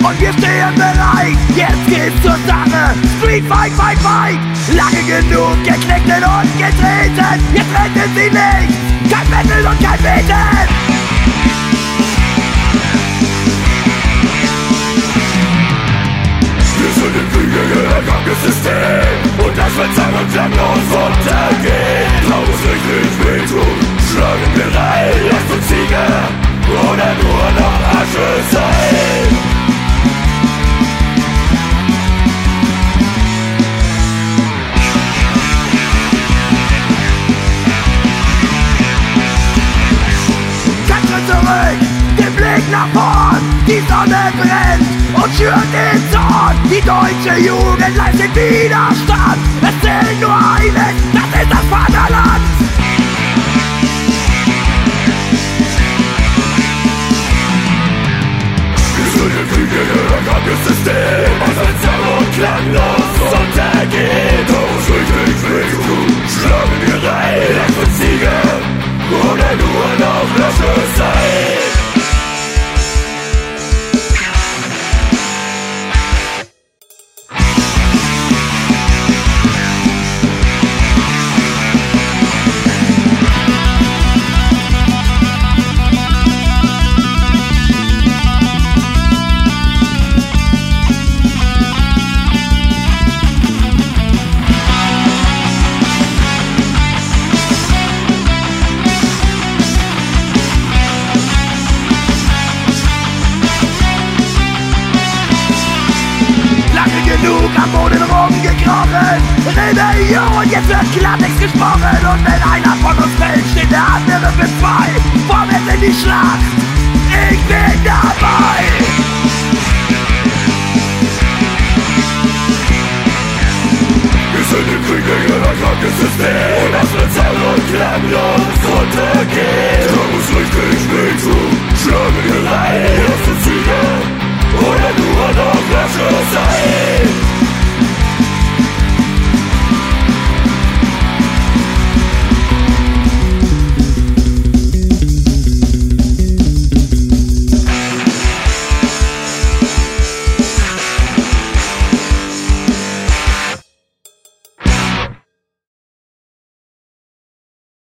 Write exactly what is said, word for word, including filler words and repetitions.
und wir stehen bereit. Jetzt geht's zur Sache, Street Fight, Fight, Fight. Lange genug geknickelt und getreten, jetzt rettet sie nichts, kein Mittel und kein Beten. Wir sind im Krieg gegen ein krankes System und das wird sang- und klanglos untergehen. Lass uns richtig wehtun, schlagen wir rein, lasst uns Sieger oder nur noch Asche sein. Kein Schritt zurück, den Blick nach vorn, die Sonne brennt und schürt den Zorn. Die deutsche Jugend leistet Widerstand. Es zählt nur eines, das ist das Vaterland. Wir sind im Krieg gegen ein krankes System, was als sang- und klanglos untergeht. Lass uns richtig wehtun, schlagen wir rein, lasst uns Sieger oder nur noch Asche sein. Genug am Boden rumgekrochen, Rebellion, jetzt wird Klartext gesprochen. Und wenn einer von uns fällt, steht der andere für zwei, vorwärts in die Schlacht.